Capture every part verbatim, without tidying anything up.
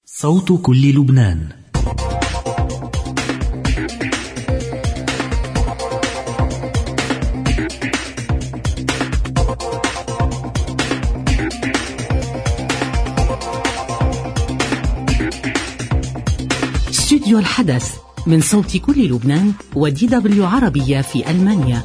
صوت كل لبنان. استوديو الحدث من صوت كل لبنان ودي دبليو عربية في ألمانيا.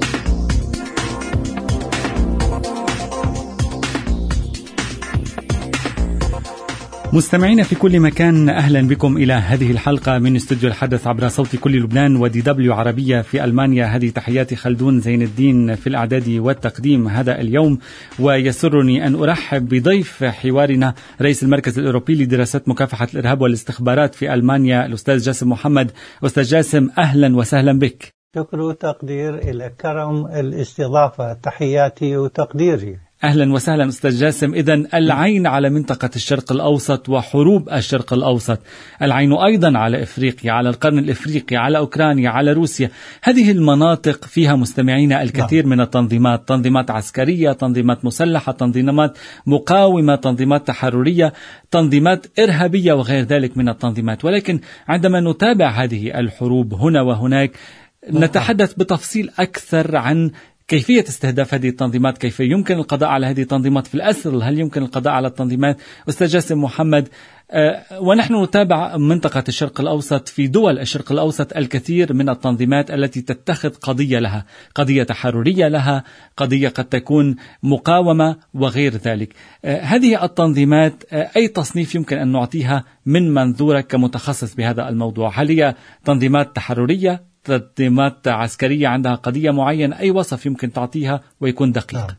مستمعين في كل مكان، أهلا بكم إلى هذه الحلقة من استوديو الحدث عبر صوت كل لبنان ودي دبليو عربية في ألمانيا. هذه تحياتي خلدون زين الدين في الإعداد والتقديم هذا اليوم، ويسرني أن أرحب بضيف حوارنا رئيس المركز الأوروبي لدراسات مكافحة الإرهاب والاستخبارات في ألمانيا الأستاذ جاسم محمد. أستاذ جاسم، أهلا وسهلا بك. شكر وتقدير إلى كرم الاستضافة، تحياتي وتقديري. أهلا وسهلا أستاذ جاسم. إذن العين على منطقة الشرق الأوسط وحروب الشرق الأوسط، العين أيضا على إفريقيا، على القرن الإفريقي، على أوكرانيا، على روسيا. هذه المناطق فيها مستمعين الكثير من التنظيمات، تنظيمات عسكرية، تنظيمات مسلحة، تنظيمات مقاومة، تنظيمات تحررية، تنظيمات إرهابية وغير ذلك من التنظيمات. ولكن عندما نتابع هذه الحروب هنا وهناك نتحدث بتفصيل أكثر عن كيفية استهداف هذه التنظيمات، كيف يمكن القضاء على هذه التنظيمات في الأسر، هل يمكن القضاء على التنظيمات. أستاذ جاسم محمد، ونحن نتابع منطقة الشرق الأوسط، في دول الشرق الأوسط الكثير من التنظيمات التي تتخذ قضية لها، قضية تحررية لها، قضية قد تكون مقاومة وغير ذلك. هذه التنظيمات أي تصنيف يمكن أن نعطيها من منظورك كمتخصص بهذا الموضوع؟ هل هي تنظيمات تحررية، تنظيمات عسكرية عندها قضية معينة؟ أي وصف يمكن تعطيها ويكون دقيق؟ نعم,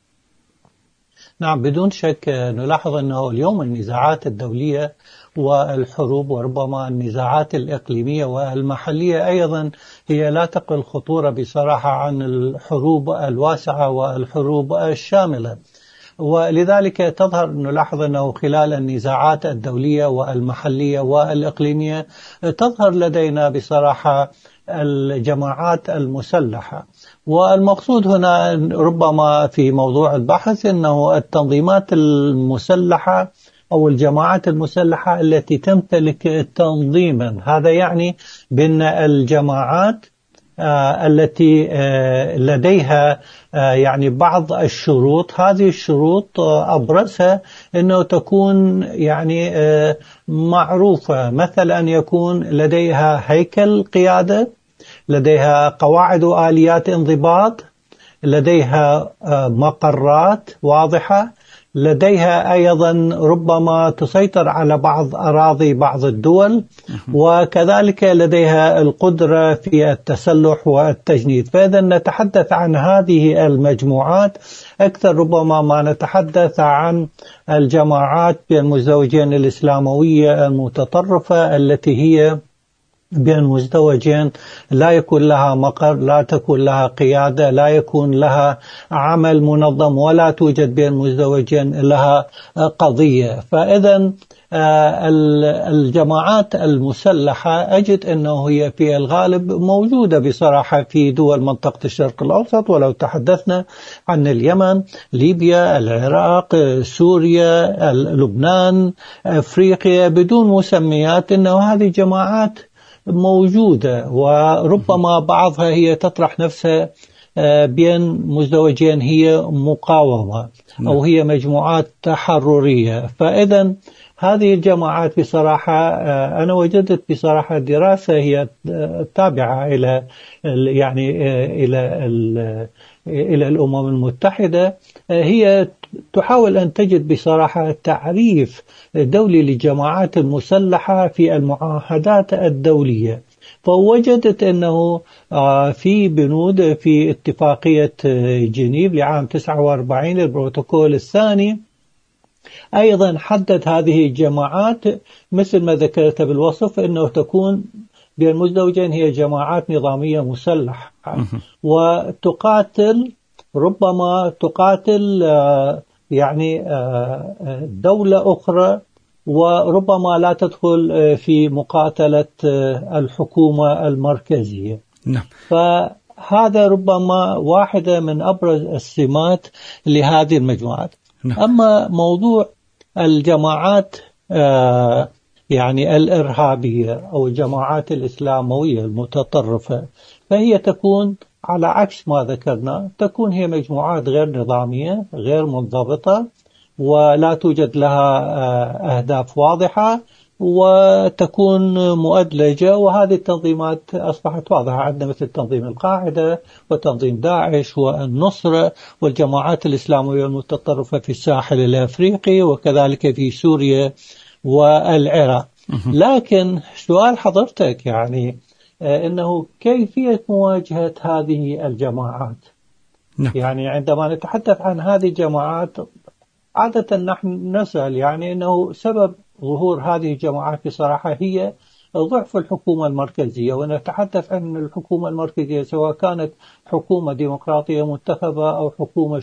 نعم بدون شك نلاحظ أنه اليوم النزاعات الدولية والحروب، وربما النزاعات الإقليمية والمحلية أيضا، هي لا تقل خطورة بصراحة عن الحروب الواسعة والحروب الشاملة. ولذلك تظهر نلاحظ أنه خلال النزاعات الدولية والمحلية والإقليمية تظهر لدينا بصراحة الجماعات المسلحة. والمقصود هنا ربما في موضوع البحث أنه التنظيمات المسلحة أو الجماعات المسلحة التي تمتلك تنظيما، هذا يعني بأن الجماعات آه التي آه لديها آه يعني بعض الشروط، هذه الشروط آه أبرزها أنه تكون يعني آه معروفة، مثلا أن يكون لديها هيكل قيادة، لديها قواعد وآليات انضباط، لديها آه مقرات واضحة، لديها أيضا ربما تسيطر على بعض أراضي بعض الدول، وكذلك لديها القدرة في التسلح والتجنيد. فإذا نتحدث عن هذه المجموعات أكثر ربما ما نتحدث عن الجماعات المزدوجين الإسلاموية المتطرفة، التي هي بين مزدوجين لا يكون لها مقر، لا تكون لها قيادة، لا يكون لها عمل منظم، ولا توجد بين مزدوجين لها قضية. فإذا الجماعات المسلحة أجد أنه هي في الغالب موجودة بصراحة في دول منطقة الشرق الأوسط، ولو تحدثنا عن اليمن، ليبيا، العراق، سوريا، لبنان، أفريقيا، بدون مسميات، أنه هذه جماعات موجودة، وربما بعضها هي تطرح نفسها بين مزدوجين، هي مقاومة أو هي مجموعات تحررية. فإذا هذه الجماعات بصراحة أنا وجدت بصراحة دراسة هي تابعة إلى يعني إلى إلى الأمم المتحدة، هي تحاول أن تجد بصراحة تعريف دولي للجماعات المسلحة في المعاهدات الدولية. فوجدت أنه في بنود في اتفاقية جنيف لعام تسعة وأربعين البروتوكول الثاني أيضا حدد هذه الجماعات مثل ما ذكرت بالوصف، أنه تكون بين مزدوجين هي جماعات نظامية مسلحة وتقاتل، ربما تقاتل يعني دولة أخرى، وربما لا تدخل في مقاتلة الحكومة المركزية. نعم. فهذا ربما واحدة من أبرز السمات لهذه المجموعات. نعم. أما موضوع الجماعات آه يعني الإرهابية أو الجماعات الإسلاموية المتطرفة، فهي تكون على عكس ما ذكرنا، تكون هي مجموعات غير نظامية غير منضبطة ولا توجد لها أهداف واضحة وتكون مؤدلجة. وهذه التنظيمات أصبحت واضحة عندنا مثل تنظيم القاعدة وتنظيم داعش والنصرة والجماعات الإسلامية المتطرفة في الساحل الأفريقي وكذلك في سوريا والعراق. لكن سؤال حضرتك يعني إنه كيفية مواجهة هذه الجماعات؟ نعم. يعني عندما نتحدث عن هذه الجماعات عادة نحن نسأل يعني أنه سبب ظهور هذه الجماعات بصراحة هي ضعف الحكومة المركزية، ونتحدث عن الحكومة المركزية سواء كانت حكومة ديمقراطية منتخبة أو حكومة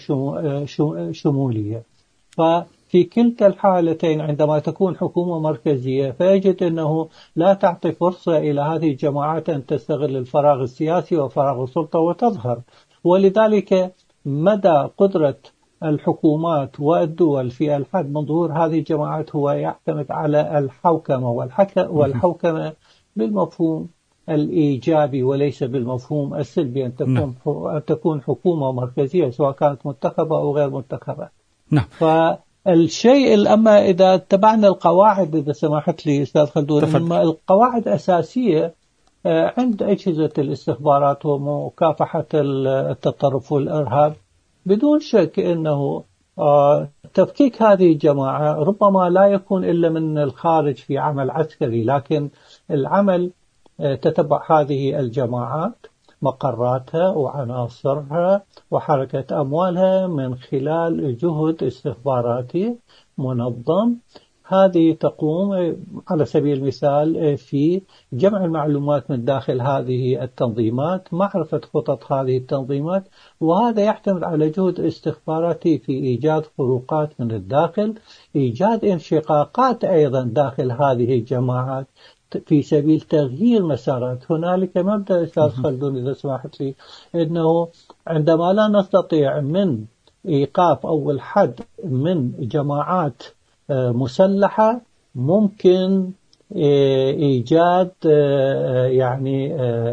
شمولية. ففي كلتا الحالتين عندما تكون حكومة مركزية فيجد أنه لا تعطي فرصة إلى هذه الجماعات أن تستغل الفراغ السياسي وفراغ السلطة وتظهر، ولذلك مدى قدرة الحكومات والدول في الحد من ظهور هذه الجماعات هو يعتمد على الحوكمة والحوكمة بالمفهوم الإيجابي وليس بالمفهوم السلبي، أن تكون أن تكون حكومة مركزية سواء كانت منتخبة أو غير منتخبة. نعم. فالشيء الأما إذا اتبعنا القواعد، إذا سمحت لي أستاذ خلدون، القواعد أساسية عند أجهزة الاستخبارات ومكافحة التطرف والإرهاب بدون شك أنه تفكيك هذه الجماعة ربما لا يكون إلا من الخارج في عمل عسكري، لكن العمل تتبع هذه الجماعات مقراتها وعناصرها وحركة أموالها من خلال جهد استخباراتي منظم. هذه تقوم على سبيل المثال في جمع المعلومات من داخل هذه التنظيمات، معرفة خطط هذه التنظيمات، وهذا يعتمد على جهد استخباراتي في إيجاد خروقات من الداخل، إيجاد انشقاقات أيضا داخل هذه الجماعات في سبيل تغيير مسارات. هنالك مبدأ أستاذ خلدون إذا سمحت لي، أنه عندما لا نستطيع من إيقاف أو الحد من جماعات مسلحة ممكن إيجاد يعني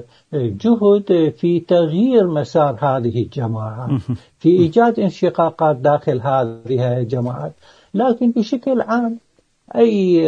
جهد في تغيير مسار هذه الجماعات، في إيجاد انشقاقات داخل هذه الجماعات. لكن بشكل عام أي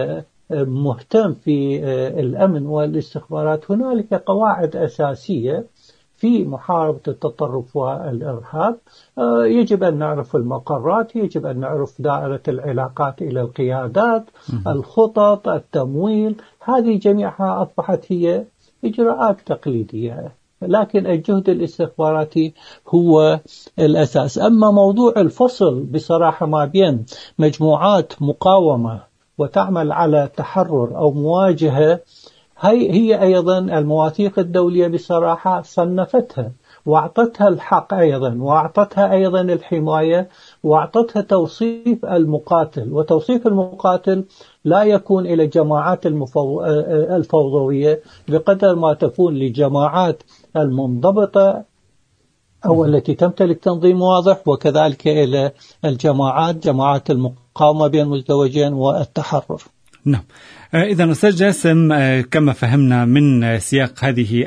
مهتم في الأمن والاستخبارات هنالك قواعد أساسية في محاربة التطرف والإرهاب. يجب أن نعرف المقرات، يجب أن نعرف دائرة العلاقات إلى القيادات، الخطط، التمويل، هذه جميعها أصبحت هي إجراءات تقليدية، لكن الجهد الاستخباراتي هو الأساس. أما موضوع الفصل بصراحة ما بين مجموعات مقاومة وتعمل على تحرر أو مواجهة، هي هي أيضا المواثيق الدولية بصراحة صنفتها وأعطتها الحق أيضا، وأعطتها أيضا الحماية، وأعطتها توصيف المقاتل. وتوصيف المقاتل لا يكون إلى الجماعات المفو... الفوضوية بقدر ما تكون لجماعات المنضبطة أو التي تمتلك تنظيم واضح، وكذلك إلى الجماعات جماعات المقاومة بين المزدوجين والتحرر. نعم. إذا أستاذ جاسم، كما فهمنا من سياق هذه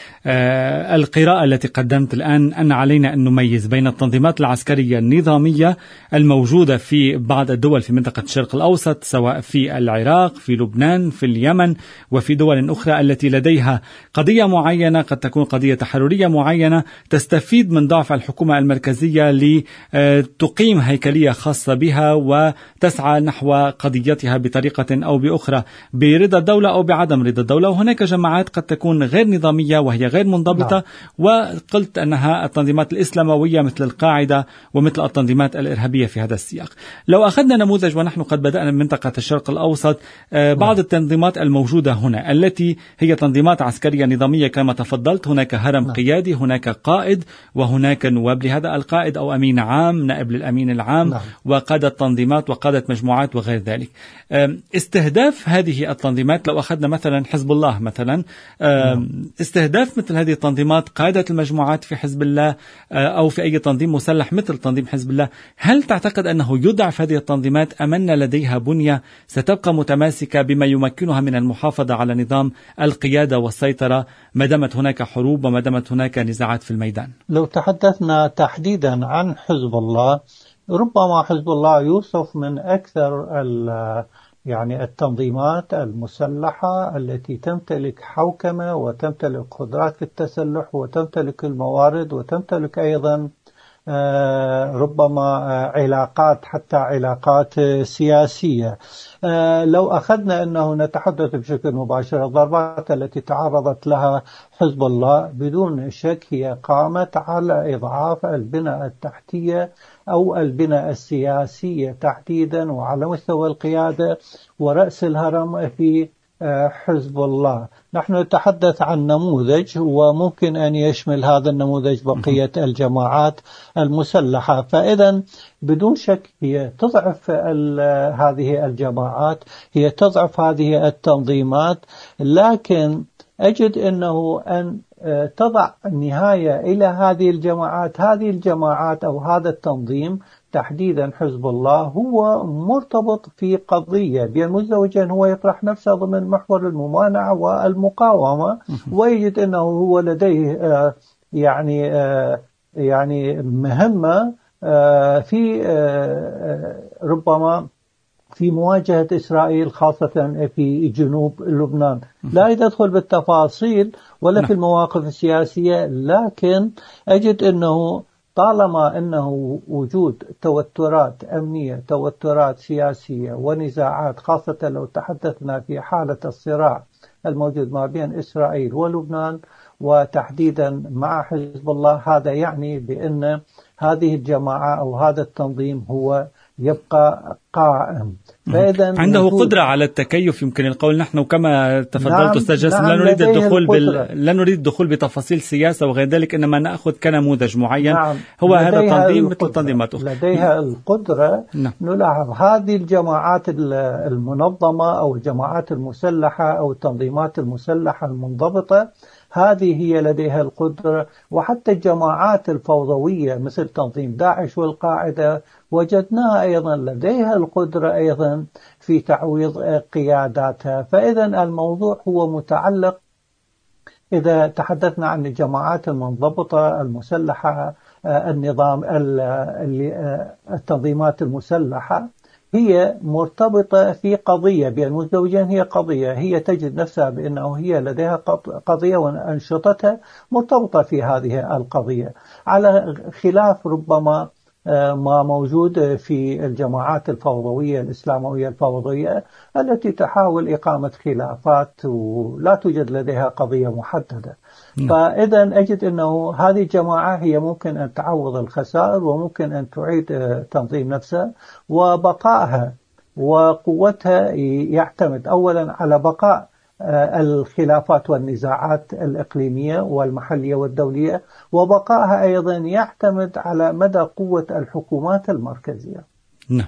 القراءة التي قدمت الآن أن علينا أن نميز بين التنظيمات العسكرية النظامية الموجودة في بعض الدول في منطقة الشرق الأوسط، سواء في العراق، في لبنان، في اليمن، وفي دول أخرى التي لديها قضية معينة، قد تكون قضية تحررية معينة تستفيد من ضعف الحكومة المركزية لتقيم هيكلية خاصة بها وتسعى نحو قضيتها بطريقة أو بأخرى برضا الدولة أو بعدم رضا الدولة. وهناك جماعات قد تكون غير نظامية وهي غير منضبطة. نعم. وقلت أنها التنظيمات الإسلاموية مثل القاعدة ومثل التنظيمات الإرهابية في هذا السياق. لو أخذنا نموذج ونحن قد بدأنا من منطقة الشرق الأوسط، بعض نعم. التنظيمات الموجودة هنا التي هي تنظيمات عسكرية نظامية كما تفضلت، هناك هرم نعم. قيادي، هناك قائد، وهناك نواب لهذا القائد أو أمين عام، نائب للأمين العام، نعم. وقادة تنظيمات وقادة مجموعات وغير ذلك. استهداف هذه التنظيمات، لو أخذنا مثلا حزب الله مثلا، استهداف مثل هذه التنظيمات قادة المجموعات في حزب الله أو في أي تنظيم مسلح مثل تنظيم حزب الله، هل تعتقد أنه يضعف هذه التنظيمات أم أن لديها بنية ستبقى متماسكة بما يمكنها من المحافظة على نظام القيادة والسيطرة ما دامت هناك حروب وما دامت هناك نزاعات في الميدان؟ لو تحدثنا تحديدا عن حزب الله، ربما حزب الله يوصف من أكثر يعني التنظيمات المسلحة التي تمتلك حوكمة وتمتلك قدرات في التسلح وتمتلك الموارد وتمتلك أيضا ربما علاقات، حتى علاقات سياسية. لو أخذنا أنه نتحدث بشكل مباشر، الضربات التي تعرضت لها حزب الله بدون شك هي قامت على إضعاف البنى التحتية أو البنى السياسية تحديدا، وعلى مستوى القيادة ورأس الهرم في حزب الله. نحن نتحدث عن نموذج وممكن أن يشمل هذا النموذج بقية الجماعات المسلحة، فإذا بدون شك هي تضعف هذه الجماعات، هي تضعف هذه التنظيمات، لكن أجد أنه أن تضع نهاية إلى هذه الجماعات. هذه الجماعات أو هذا التنظيم تحديدا حزب الله هو مرتبط في قضية، بين مزدوجين هو يطرح نفسه ضمن محور الممانعة والمقاومة، ويجد أنه هو لديه يعني يعني مهمة في ربما في مواجهة إسرائيل خاصة في جنوب لبنان. لا يدخل بالتفاصيل ولا في المواقف السياسية، لكن أجد أنه طالما أنه وجود توترات أمنية، توترات سياسية ونزاعات، خاصة لو تحدثنا في حالة الصراع الموجود ما بين إسرائيل ولبنان وتحديدا مع حزب الله، هذا يعني بأن هذه الجماعة أو هذا التنظيم هو يبقى قائم. عنده قدرة على التكيف، يمكن القول. نحن كما تفضلت نعم أستاذ جاسم نعم لا نريد الدخول بال... لا نريد الدخول بتفاصيل سياسة وغير ذلك، إنما نأخذ كنموذج معين. نعم هو هذا التنظيم مثل تنظيمات أخرى لديها القدرة. نعم. نلاحظ هذه الجماعات المنظمة أو الجماعات المسلحة أو التنظيمات المسلحة المنضبطة، هذه هي لديها القدرة. وحتى الجماعات الفوضوية مثل تنظيم داعش والقاعدة وجدناها أيضا لديها القدرة أيضا في تعويض قياداتها. فإذا الموضوع هو متعلق، إذا تحدثنا عن الجماعات المنضبطة المسلحة، النظام التنظيمات المسلحة هي مرتبطة في قضية بين مزدوجين، هي قضية، هي تجد نفسها بأنه هي لديها قضية وأنشطتها مرتبطة في هذه القضية، على خلاف ربما ما موجود في الجماعات الفوضوية الإسلاموية الفوضوية التي تحاول إقامة خلافات ولا توجد لديها قضية محددة. فإذا أجد أنه هذه الجماعة هي ممكن أن تعوض الخسائر وممكن أن تعيد تنظيم نفسها، وبقائها وقوتها يعتمد أولا على بقاء الخلافات والنزاعات الإقليمية والمحلية والدولية، وبقائها أيضا يعتمد على مدى قوة الحكومات المركزية. نعم.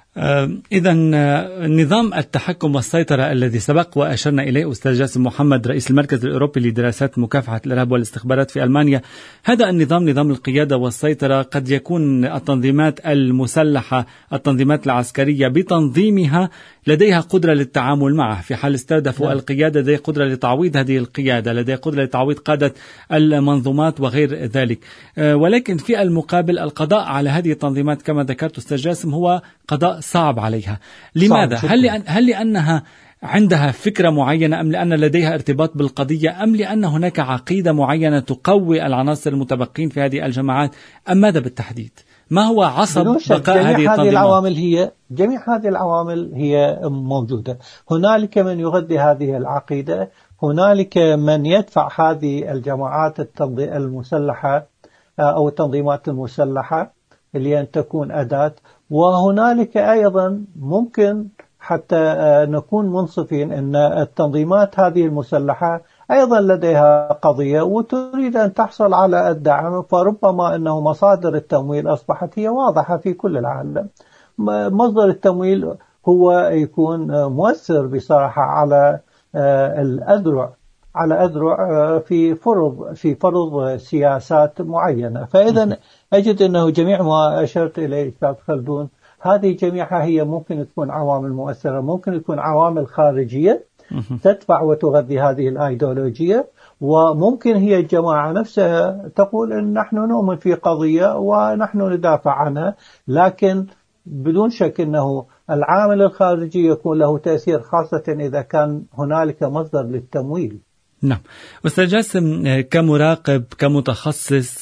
إذا نظام التحكم والسيطرة الذي سبق وأشرنا إليه أستاذ جاسم محمد رئيس المركز الأوروبي لدراسات مكافحة الإرهاب والاستخبارات في ألمانيا، هذا النظام نظام القيادة والسيطرة قد يكون التنظيمات المسلحة، التنظيمات العسكرية بتنظيمها لديها قدرة للتعامل معه في حال استهدفوا القيادة، لديها قدرة لتعويض هذه القيادة، لديها قدرة لتعويض قادة المنظومات وغير ذلك. ولكن في المقابل القضاء على هذه التنظيمات كما ذكرت أستاذ جاسم هو قضاء صعب عليها. لماذا؟ صعب. هل لأن هل لأنها عندها فكرة معينة، أم لأن لديها ارتباط بالقضية، أم لأن هناك عقيدة معينة تقوي العناصر المتبقين في هذه الجماعات، أم ماذا بالتحديد؟ ما هو عصب بقاء هذه التنظيمات؟ هذه العوامل هي جميع هذه العوامل هي موجودة. هنالك من يغذي هذه العقيدة، هنالك من يدفع هذه الجماعات المسلحة أو التنظيمات المسلحة لأن تكون أداة، وهنالك أيضا ممكن حتى نكون منصفين أن التنظيمات هذه المسلحة أيضا لديها قضية وتريد أن تحصل على الدعم، فربما أنه مصادر التمويل أصبحت هي واضحة في كل العالم. مصدر التمويل هو يكون مؤثر بصراحة على الأذرع على أذرع في فرض في فرض سياسات معينة. فإذا أجد أنه جميع ما أشرت إليه أستاذ خلدون هذه جميعها هي ممكن تكون عوامل مؤثرة، ممكن تكون عوامل خارجية تدفع وتغذي هذه الأيديولوجية، وممكن هي الجماعة نفسها تقول أن نحن نؤمن في قضية ونحن ندافع عنها، لكن بدون شك أنه العامل الخارجي يكون له تأثير، خاصة إذا كان هنالك مصدر للتمويل. نعم أستاذ جاسم، كمراقب كمتخصص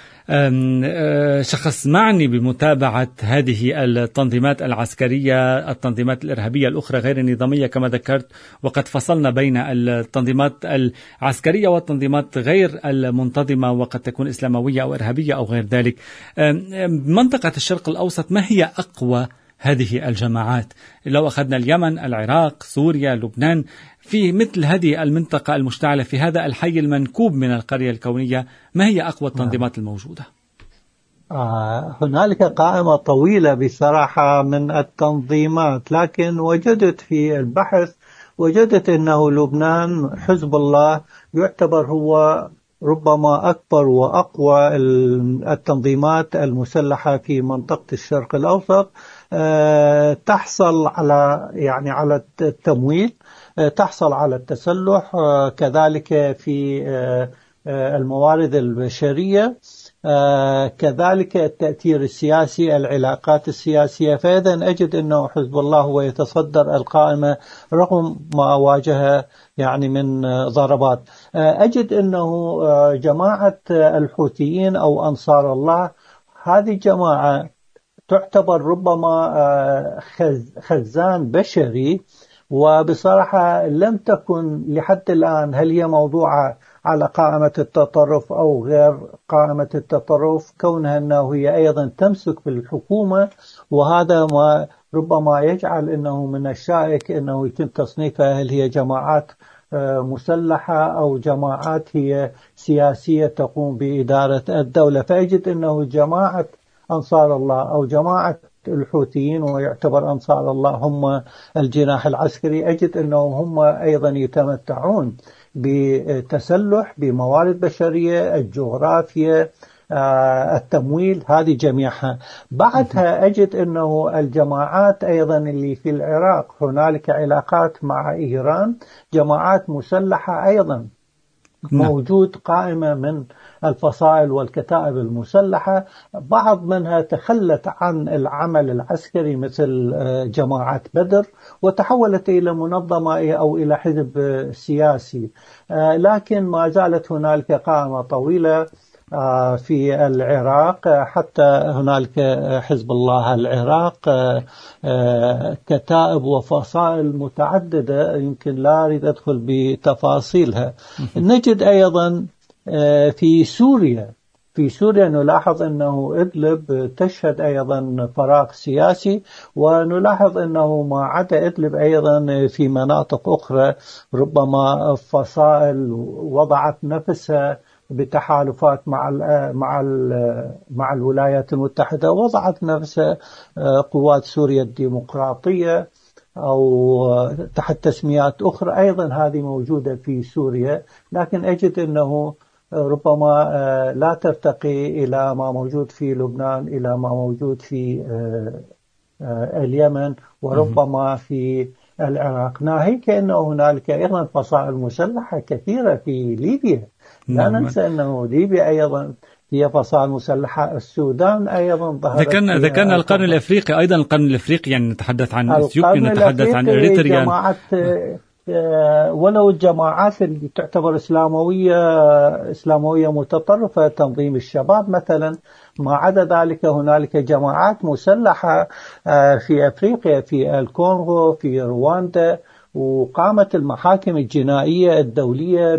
كشخص معني بمتابعة هذه التنظيمات العسكرية، التنظيمات الإرهابية الأخرى غير النظامية كما ذكرت، وقد فصلنا بين التنظيمات العسكرية والتنظيمات غير المنتظمة وقد تكون إسلاموية أو إرهابية أو غير ذلك، منطقة الشرق الأوسط ما هي أقوى هذه الجماعات؟ لو أخذنا اليمن، العراق، سوريا، لبنان، في مثل هذه المنطقة المشتعلة في هذا الحي المنكوب من القرية الكونية، ما هي أقوى التنظيمات الموجودة؟ آه هنالك قائمة طويلة بصراحة من التنظيمات، لكن وجدت في البحث وجدت أنه لبنان حزب الله يعتبر هو ربما أكبر وأقوى التنظيمات المسلحة في منطقة الشرق الأوسط، أه تحصل على يعني على التمويل، أه تحصل على التسلح، أه كذلك في أه الموارد البشرية، أه كذلك التأثير السياسي، العلاقات السياسية. فإذا أجد أنه حزب الله هو يتصدر القائمة رغم ما واجه يعني من ضربات. أجد أنه جماعة الحوثيين أو أنصار الله هذه جماعة تعتبر ربما خزان بشري، وبصراحة لم تكن لحد الآن هل هي موضوعة على قائمة التطرف أو غير قائمة التطرف، كونها أنه هي أيضا تمسك بالحكومة، وهذا ما ربما يجعل أنه من الشائك أنه يتم تصنيفها هل هي جماعات مسلحة أو جماعات هي سياسية تقوم بإدارة الدولة. فأجد أنه جماعة أنصار الله أو جماعة الحوثيين ويعتبر أنصار الله هم الجناح العسكري، أجد أنهم هم أيضا يتمتعون بتسلح، بموارد بشرية، الجغرافيا، التمويل، هذه جميعها. بعدها أجد أنه الجماعات أيضا اللي في العراق هنالك علاقات مع إيران، جماعات مسلحة أيضا موجود قائمة من الفصائل والكتائب المسلحة، بعض منها تخلت عن العمل العسكري مثل جماعة بدر وتحولت إلى منظمة أو إلى حزب سياسي، لكن ما زالت هنالك قائمة طويلة في العراق، حتى هنالك حزب الله العراق كتائب وفصائل متعددة يمكن لا أريد أدخل بتفاصيلها. نجد أيضا في سوريا في سوريا نلاحظ أنه إدلب تشهد أيضا فراغ سياسي، ونلاحظ أنه ما عدا إدلب أيضا في مناطق أخرى ربما فصائل وضعت نفسها بتحالفات مع ال مع ال مع الولايات المتحدة، وضعت نفسها قوات سوريا الديمقراطية أو تحت تسميات أخرى أيضا هذه موجودة في سوريا، لكن أجد أنه ربما لا ترتقي إلى ما موجود في لبنان، إلى ما موجود في اليمن وربما في العراق، ناهيك أنه هنالك أيضا فصائل مسلحة كثيرة في ليبيا. لا ننسى أنه ليبيا أيضا هي فصائل مسلحة، السودان أيضا ظهرت. ذكرنا ذكرنا القرن الأفريقي أيضا، القرن الأفريقي يعني نتحدث عن إثيوبيا، نتحدث عن إريتريا، جماعات ولو الجماعات اللي تعتبر إسلاموية إسلاموية متطرفة، تنظيم الشباب مثلا. ما عدا ذلك هنالك جماعات مسلحة في أفريقيا، في الكونغو، في رواندا، وقامت المحاكم الجنائية الدولية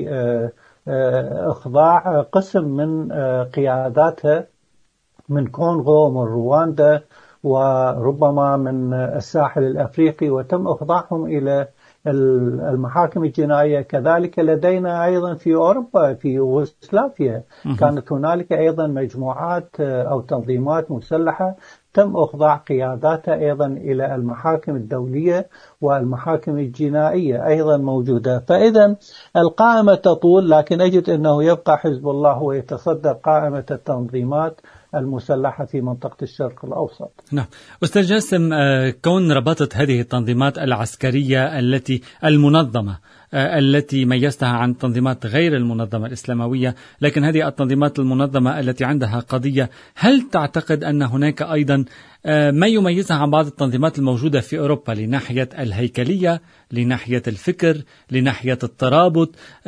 بإخضاع قسم من قياداتها من كونغو ومن رواندا وربما من الساحل الأفريقي، وتم إخضاعهم إلى المحاكم الجنائية. كذلك لدينا أيضا في أوروبا في يوغوسلافيا كانت هنالك أيضا مجموعات أو تنظيمات مسلحة تم إخضاع قياداتها أيضا إلى المحاكم الدولية والمحاكم الجنائية أيضا موجودة. فإذا القائمة تطول، لكن أجد أنه يبقى حزب الله هو يتصدر قائمة التنظيمات المسلحة في منطقة الشرق الأوسط. نعم أستاذ جاسم، كون ربطة هذه التنظيمات العسكرية التي المنظمة التي ميزتها عن تنظيمات غير المنظمة الإسلاموية، لكن هذه التنظيمات المنظمة التي عندها قضية، هل تعتقد أن هناك أيضا ما يميزها عن بعض التنظيمات الموجودة في أوروبا لناحية الهيكلية، لناحية الفكر، لناحية الترابط؟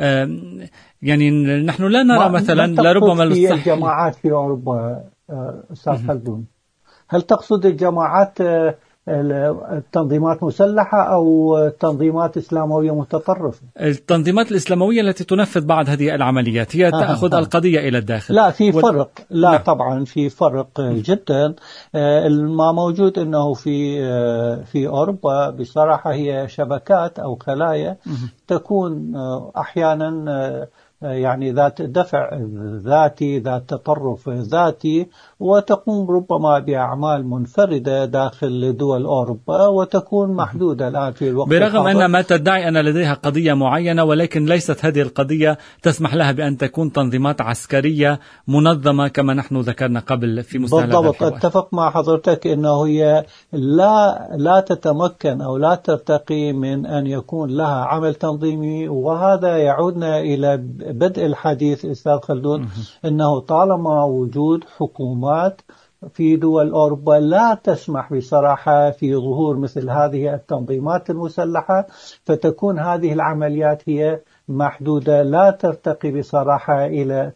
يعني نحن لا نرى مثلا لربما في الجماعات في أوروبا أستاذ خلدون، هل تقصد الجماعات التنظيمات مسلحة أو تنظيمات إسلاموية متطرفة؟ التنظيمات الإسلاموية التي تنفذ بعض هذه العمليات هي تأخذ آه. القضية إلى الداخل. لا في فرق، لا لا. طبعا في فرق جدا. ما موجود أنه في في أوروبا بصراحة هي شبكات أو خلايا تكون أحيانا يعني ذات دفع ذاتي، ذات تطرف ذاتي، وتقوم ربما بأعمال منفردة داخل دول أوروبا وتكون محدودة الآن في الوقت برغم أن ما تدعي أن لديها قضية معينة، ولكن ليست هذه القضية تسمح لها بأن تكون تنظيمات عسكرية منظمة كما نحن ذكرنا قبل في مستهل. بالضبط، اتفق مع حضرتك أنه هي لا لا تتمكن أو لا ترتقي من أن يكون لها عمل تنظيمي. وهذا يعودنا إلى بدء الحديث أستاذ خلدون، أنه طالما وجود حكومات في دول أوروبا لا تسمح بصراحة في ظهور مثل هذه التنظيمات المسلحة، فتكون هذه العمليات هي محدودة، لا ترتقي بصراحة إلى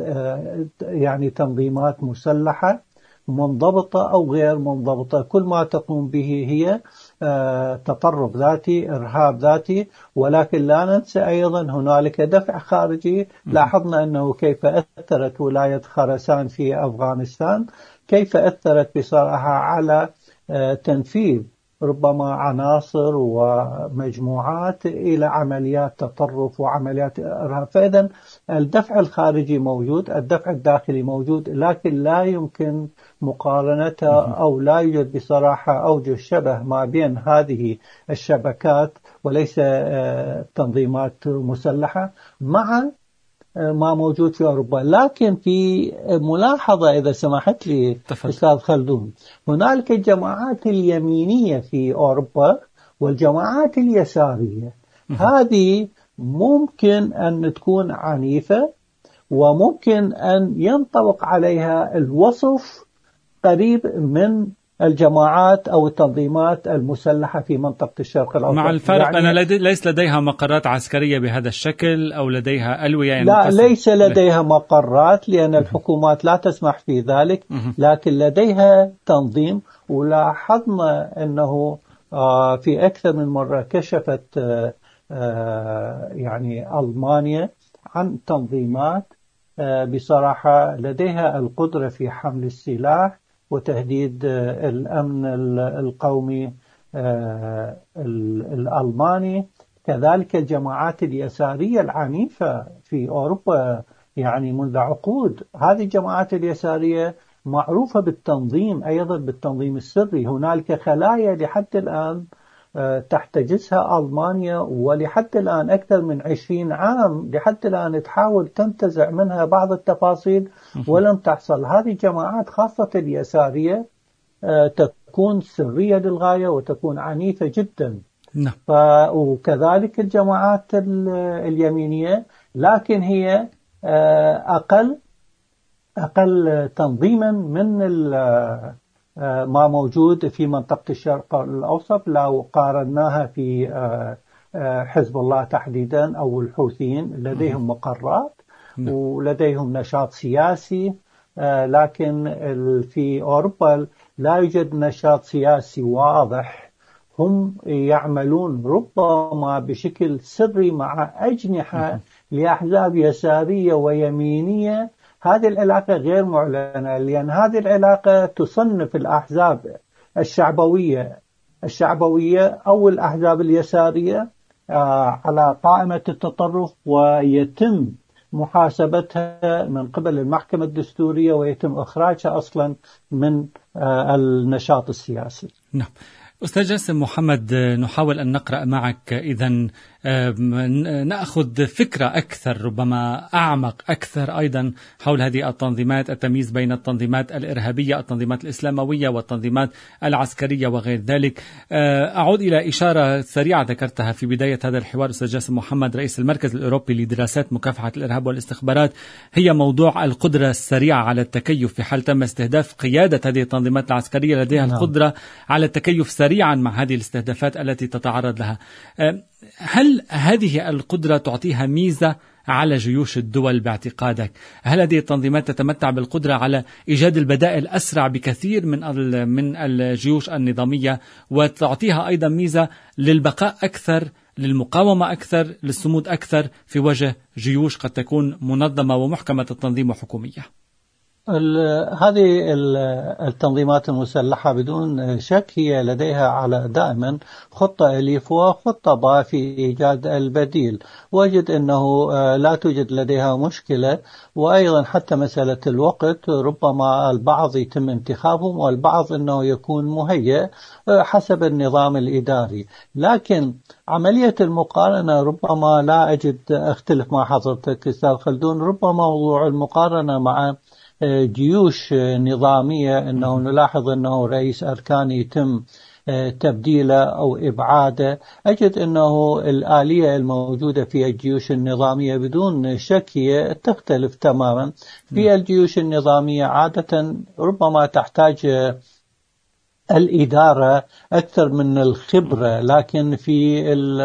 يعني تنظيمات مسلحة منضبطة أو غير منضبطة. كل ما تقوم به هي تطرف ذاتي، إرهاب ذاتي. ولكن لا ننسى أيضا هنالك دفع خارجي. لاحظنا أنه كيف أثرت ولاية خراسان في أفغانستان، كيف أثرت بصراحة على تنفيذ ربما عناصر ومجموعات إلى عمليات تطرف وعمليات إرهاب. فإذا الدفع الخارجي موجود، الدفع الداخلي موجود، لكن لا يمكن مقارنتها أو لا يوجد بصراحة أوجه شبه ما بين هذه الشبكات وليس تنظيمات مسلحة مع ما موجود في أوروبا. لكن في ملاحظة إذا سمحت لي أستاذ خلدون، هنالك الجماعات اليمينية في أوروبا والجماعات اليسارية. هذه ممكن أن تكون عنيفة وممكن أن ينطبق عليها الوصف قريب من الجماعات أو التنظيمات المسلحة في منطقة الشرق الأوسط. مع الفرق يعني أن لدي ليس لديها مقرات عسكرية بهذا الشكل أو لديها ألوية يعني لا مقصر. ليس لديها مقرات لأن الحكومات لا تسمح في ذلك، لكن لديها تنظيم. ولاحظنا أنه في أكثر من مرة كشفت يعني ألمانيا عن تنظيمات بصراحة لديها القدرة في حمل السلاح وتهديد الأمن القومي الألماني. كذلك الجماعات اليسارية العنيفة في أوروبا يعني منذ عقود، هذه الجماعات اليسارية معروفة بالتنظيم، أيضا بالتنظيم السري. هنالك خلايا لحد الآن تحتجزها ألمانيا، ولحد الآن أكثر من عشرين عام لحد الآن تحاول تنتزع منها بعض التفاصيل ولم تحصل. هذه الجماعات خاصة اليسارية تكون سرية للغاية وتكون عنيفة جدا. ف... وكذلك الجماعات اليمينية، لكن هي أقل أقل تنظيما من ما موجود في منطقة الشرق الأوسط. لو قارناها في حزب الله تحديدا أو الحوثيين، لديهم مقرات ولديهم نشاط سياسي، لكن في أوروبا لا يوجد نشاط سياسي واضح. هم يعملون ربما بشكل سري مع أجنحة لأحزاب يسارية ويمينية. هذه العلاقة غير معلنة، لأن هذه العلاقة تصنف الأحزاب الشعبوية الشعبوية أو الأحزاب اليسارية على قائمة التطرف، ويتم محاسبتها من قبل المحكمة الدستورية ويتم إخراجها أصلا من النشاط السياسي. نعم. أستاذ جاسم محمد، نحاول أن نقرأ معك إذن نأخذ فكرة أكثر، ربما أعمق أكثر أيضا حول هذه التنظيمات، التمييز بين التنظيمات الإرهابية، التنظيمات الإسلاموية والتنظيمات العسكرية وغير ذلك. أعود إلى إشارة سريعة ذكرتها في بداية هذا الحوار أستاذ جاسم محمد، رئيس المركز الأوروبي لدراسات مكافحة الإرهاب والاستخبارات، هي موضوع القدرة السريعة على التكيف في حال تم استهداف قيادة هذه التنظيمات العسكرية، لديها القدرة على التكيف سريعا مع هذه الاستهدافات التي تتعرض لها. هل هذه القدرة تعطيها ميزة على جيوش الدول باعتقادك؟ هل هذه التنظيمات تتمتع بالقدرة على إيجاد البدائل أسرع بكثير من من الجيوش النظامية، وتعطيها أيضا ميزة للبقاء أكثر، للمقاومة أكثر، للصمود أكثر في وجه جيوش قد تكون منظمة ومحكمة التنظيم وحكومية؟ هذه التنظيمات المسلحة بدون شك هي لديها على دائما خطة ألف وخطة باء في إيجاد البديل. وجد أنه لا توجد لديها مشكلة، وأيضا حتى مسألة الوقت ربما البعض يتم انتخابهم والبعض أنه يكون مهيئ حسب النظام الإداري. لكن عملية المقارنة ربما لا أجد أختلف مع حضرتك أستاذ خلدون. ربما موضوع المقارنة مع جيوش نظامية أنه نلاحظ أنه رئيس أركان يتم تبديله أو إبعاده، أجد أنه الآلية الموجودة في الجيوش النظامية بدون شك هي تختلف تماما. في الجيوش النظامية عادة ربما تحتاج الإدارة أكثر من الخبرة، لكن في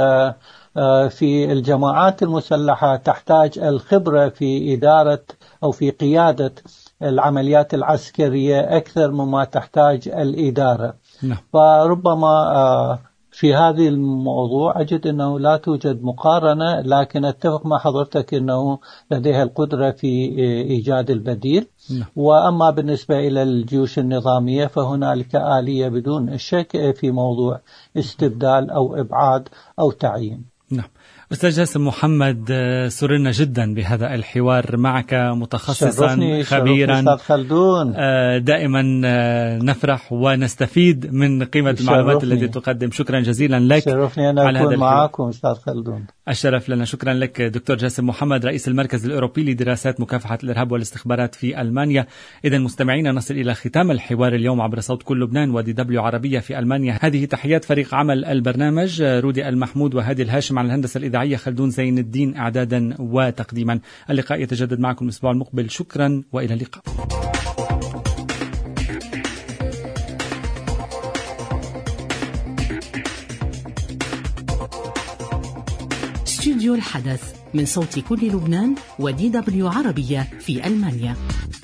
في الجماعات المسلحة تحتاج الخبرة في إدارة أو في قيادة العمليات العسكرية أكثر مما تحتاج الإدارة. نعم. فربما في هذه الموضوع أجد أنه لا توجد مقارنة، لكن أتفق مع حضرتك أنه لديها القدرة في إيجاد البديل. نعم. وأما بالنسبة إلى الجيوش النظامية فهنالك آلية بدون شك في موضوع استبدال أو إبعاد أو تعيين. نعم. أستاذ جاسم محمد، سررنا جدا بهذا الحوار معك، متخصصا خبيرا. دائما نفرح ونستفيد من قيمة المعلومات التي تقدم. شكرا جزيلا لك. شرفني أن أكون معكم أستاذ خلدون. الشرف لنا. شكرا لك دكتور جاسم محمد، رئيس المركز الأوروبي لدراسات مكافحة الإرهاب والاستخبارات في ألمانيا. إذا مستمعينا، نصل إلى ختام الحوار اليوم عبر صوت كل لبنان ودي دبليو عربية في ألمانيا. هذه تحيات فريق عمل البرنامج، رودي المحمود وهادي الهاشم على الهندسة الإذاعية، خلدون زين الدين إعدادا وتقديما. اللقاء يتجدد معكم الأسبوع المقبل. شكرا وإلى اللقاء. استوديو الحدث من صوت كل لبنان ودي دبليو عربية في ألمانيا.